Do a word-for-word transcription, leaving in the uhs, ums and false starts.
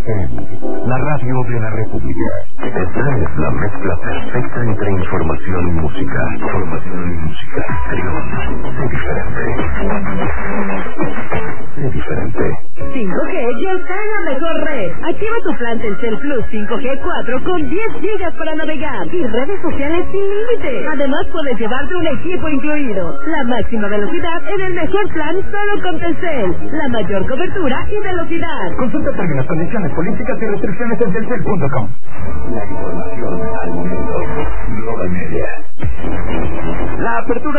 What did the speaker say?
M, la radio de la República. Esta es la mezcla perfecta entre información y música. Información y música. Trión. Sé diferente. Sé diferente. cinco G ya está en la mejor red. Activa tu plan Telcel Plus cinco G cuatro con diez gigas para navegar y redes sociales sin límite. Además puedes llevarte un equipo incluido. La máxima velocidad en el mejor plan solo con Telcel. La mayor cobertura y velocidad. Consulta términos, condiciones, políticas y restricciones en telcel punto com. La información al momento. Global Media. La apertura